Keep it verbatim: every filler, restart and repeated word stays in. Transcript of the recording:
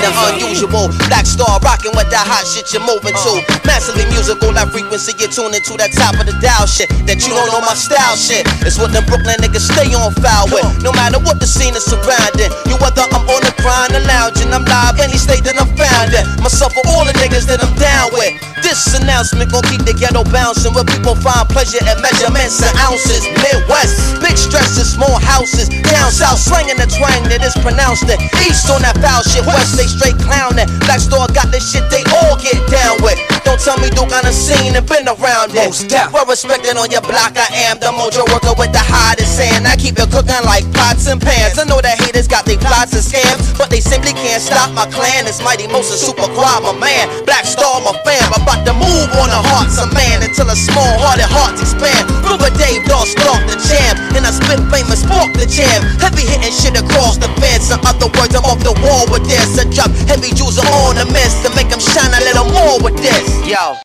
the unusual. Black Star rocking with that hot shit you're moving to. Massively musical, that frequency you're tuning to. That top of the dial shit, that you don't know my style shit. It's what them Brooklyn niggas stay on foul with. No matter what the scene is surrounding. You whether I'm on the grind or lounging, I'm live any state that I'm found in. Myself for all the niggas that I'm down with. This announcement gon' keep the ghetto bouncing, where people find pleasure in measurements and ounces. Midwest, big stresses, small houses. Down south, slanging the twang that is pronounced it. East on that foul shit, west they straight clowning. Black Star got this shit they all get down with. Don't tell me Duke on the scene and been around it. Well respected on your block, I am the mojo worker with the hottest sand. I keep it cooking like pots and pans. I know that haters got their plots and scams, but they simply can't stop my clan. It's Mighty Most and Super Quad, my man. Black Star, my fam. About to move on the hearts of man until a small-hearted hearts expand. River Dave, dog stalk the jam, and I spit famous, spark the jam. Heavy hitting shit across the fence. In other words, I'm off the wall with this. I drop heavy juice on the mist to make them shine a little more with this. Yo.